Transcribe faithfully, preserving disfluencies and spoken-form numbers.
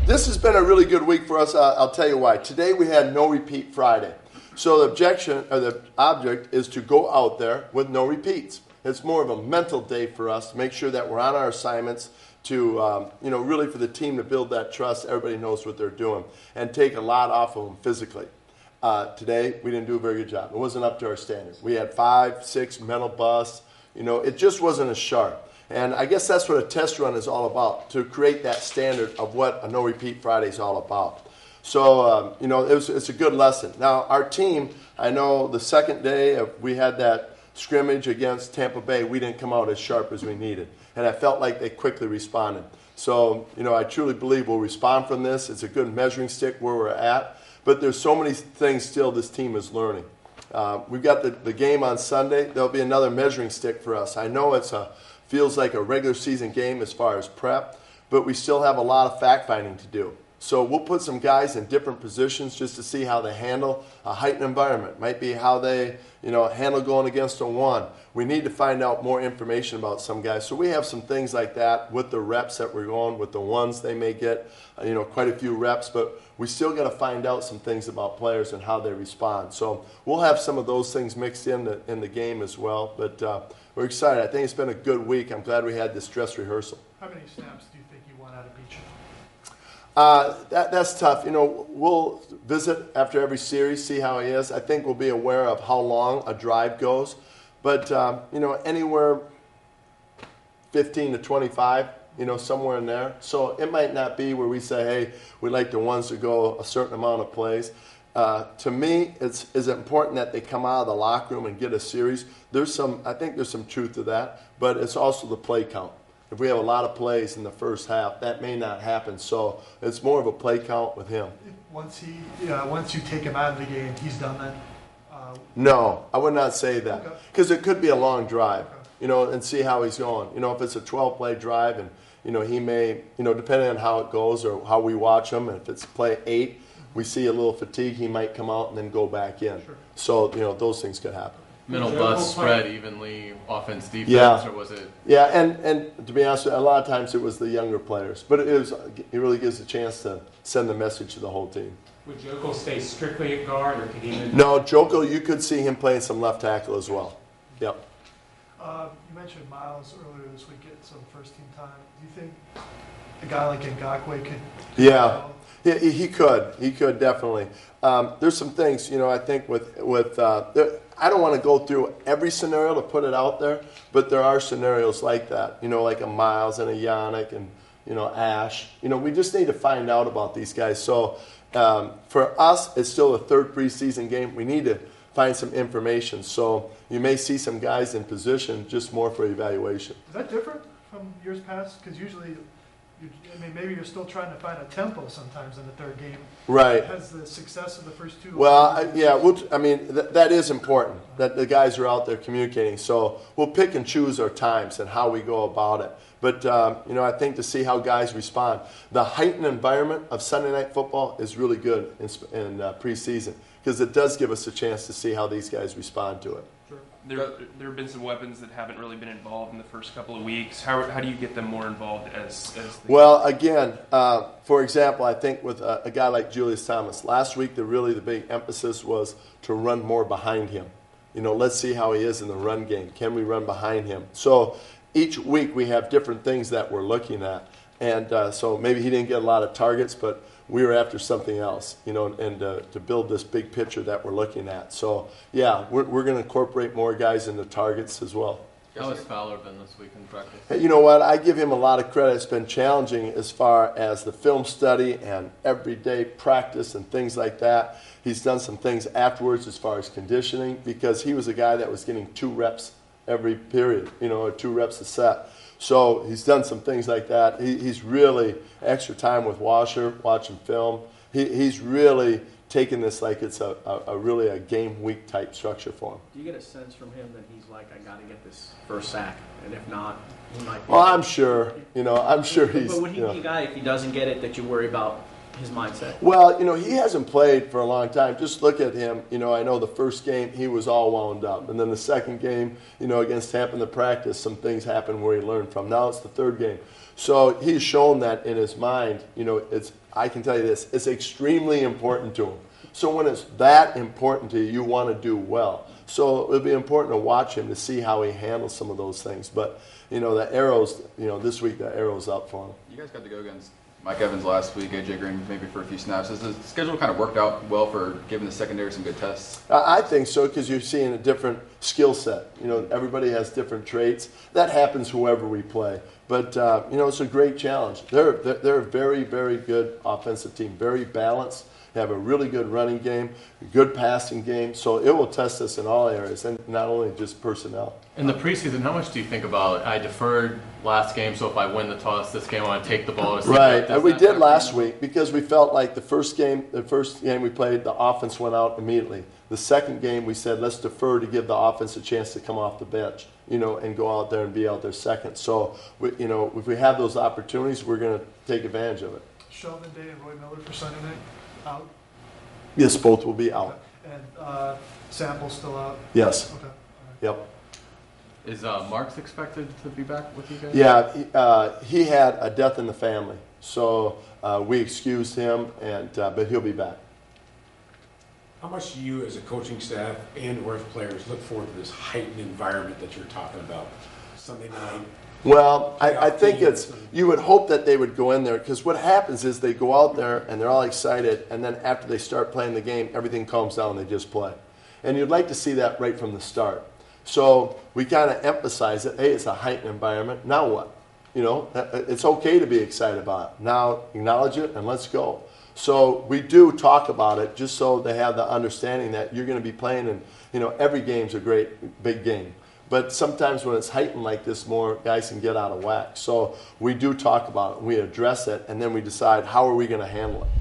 This has been a really good week for us. Uh, I'll tell you why. Today we had no repeat Friday. So the objection or the object is to go out there with no repeats. It's more of a mental day for us to make sure that we're on our assignments, to um, you know, really for the team to build that trust. Everybody knows what they're doing, and take a lot off of them physically. Uh, today we didn't do a very good job. It wasn't up to our standard. We had five, six mental busts. You know, it just wasn't as sharp. And I guess that's what a test run is all about, to create that standard of what a no-repeat Friday is all about. So, um, you know, it was, it's a good lesson. Now, our team, I know the second day of, we had that scrimmage against Tampa Bay, we didn't come out as sharp as we needed. And I felt like they quickly responded. So, you know, I truly believe we'll respond from this. It's a good measuring stick where we're at. But there's so many things still this team is learning. Uh, we've got the, the game on Sunday. There'll be another measuring stick for us. I know it's a feels like a regular season game as far as prep, but we still have a lot of fact-finding to do. So we'll put some guys in different positions just to see how they handle a heightened environment. Might be how they, you know, handle going against a one. We need to find out more information about some guys. So we have some things like that with the reps that we're going, with the ones they may get, you know, quite a few reps, but we still got to find out some things about players and how they respond. So we'll have some of those things mixed in the, in the game as well. But uh, we're excited. I think it's been a good week. I'm glad we had this dress rehearsal. How many snaps do you think you want out of each? Uh, that, that's tough. You know, we'll visit after every series, see how he is. I think we'll be aware of how long a drive goes. But, um, you know, anywhere fifteen to twenty-five, you know, somewhere in there. So it might not be where we say, hey, we like the ones to go a certain amount of plays. Uh, to me, it's is it important that they come out of the locker room and get a series. There's some, I think there's some truth to that, but it's also the play count. If we have a lot of plays in the first half, that may not happen. So it's more of a play count with him. Once he, yeah, once you take him out of the game, he's done that. Uh, no, I would not say that, because okay. It could be a long drive, okay. you know, and see how he's going. You know, if it's a twelve-play drive, and you know he may, you know, depending on how it goes or how we watch him. If it's play eight, we see a little fatigue, he might come out and then go back in. Sure. So you know those things could happen. Middle bus spread evenly, offense, defense, yeah. or was it? Yeah, and, and to be honest, a lot of times it was the younger players, but it is it really gives a chance to send the message to the whole team. Would Joko stay strictly at guard, or could he move? No, Joko, you could see him playing some left tackle as well. Yep. Uh, you mentioned Miles earlier this week getting some first team time. Do you think a guy like Ngakoue could? Yeah, he, he could. He could definitely. Um, there's some things, you know, I think with with uh, there, I don't want to go through every scenario to put it out there, but there are scenarios like that, you know, like a Miles and a Yannick and, you know, Ash. You know, we just need to find out about these guys. So um, for us, it's still a third preseason game. We need to find some information. So you may see some guys in position just more for evaluation. Is that different from years past? Because usually, you, I mean, maybe you're still trying to find a tempo sometimes in the third game. Right. Has the success of the first two? Well, I, yeah, we'll, I mean, th- that is important, that the guys are out there communicating. So we'll pick and choose our times and how we go about it. But, um, you know, I think to see how guys respond. The heightened environment of Sunday Night Football is really good in, in uh, preseason, because it does give us a chance to see how these guys respond to it. Sure. There, there have been some weapons that haven't really been involved in the first couple of weeks. How, how do you get them more involved as? as the well, again, uh, for example, I think with a, a guy like Julius Thomas, last week the really the big emphasis was to run more behind him. You know, let's see how he is in the run game. Can we run behind him? So each week we have different things that we're looking at, and uh, so maybe he didn't get a lot of targets, but we were after something else, you know, and uh, to build this big picture that we're looking at. So, yeah, we're, we're going to incorporate more guys into targets as well. How has Fowler been this week in practice? Hey, you know what? I give him a lot of credit. It's been challenging as far as the film study and everyday practice and things like that. He's done some things afterwards as far as conditioning, because he was a guy that was getting two reps every period, you know, or two reps a set. So he's done some things like that. He, he's really extra time with Washer, watching film. He, he's really taken this like it's a, a, a really a game week type structure for him. Do you get a sense from him that he's like, I got to get this first sack, and if not, he might be. Well, I'm sure. You know, I'm sure he's. But would he you be know, a guy, if he doesn't get it, that you worry about his mindset? Well, you know, he hasn't played for a long time. Just look at him. You know, I know the first game he was all wound up. And then the second game, you know, against Tampa in the practice, some things happened where he learned from. Now it's the third game. So he's shown that in his mind. You know, it's I can tell you this, it's extremely important to him. So when it's that important to you, you want to do well. So it'll be important to watch him to see how he handles some of those things. But, you know, the arrows, you know, this week the arrow's up for him. You guys got to go against Mike Evans last week, A J Green maybe for a few snaps. Has the schedule kind of worked out well for giving the secondary some good tests? I I think so, because you're seeing a different skill set. You know, everybody has different traits. That happens whoever we play. But, uh, you know, it's a great challenge. They're, they're, they're a very, very good offensive team, very balanced. They have a really good running game, a good passing game. So it will test us in all areas, and not only just personnel. In the preseason, how much do you think about, I deferred last game, so if I win the toss this game, I want to take the ball to see Right, that- and we does that did factor last in? week because we felt like the first game, the first game we played, the offense went out immediately. The second game, we said let's defer to give the offense a chance to come off the bench, you know, and go out there and be out there second. So, we, you know, if we have those opportunities, we're going to take advantage of it. Sheldon Day and Roy Miller for Sunday night, out. Yes, both will be out. And uh, Sample's still out. Yes. Okay. All right. Yep. Is uh, Marks expected to be back with you guys? Yeah, he, uh, he had a death in the family, so uh, we excused him, and uh, but he'll be back. How much do you as a coaching staff and or as players look forward to this heightened environment that you're talking about Sunday night? Well, I, I think it's, you would hope that they would go in there, because what happens is they go out there and they're all excited, and then after they start playing the game, everything calms down and they just play. And you'd like to see that right from the start. So we kind of emphasize that, hey, it's a heightened environment. Now what? You know, it's okay to be excited about it. Now acknowledge it and let's go. So we do talk about it just so they have the understanding that you're going to be playing, and, you know, every game's a great big game. But sometimes when it's heightened like this more, guys can get out of whack. So we do talk about it, we address it, and then we decide how are we going to handle it.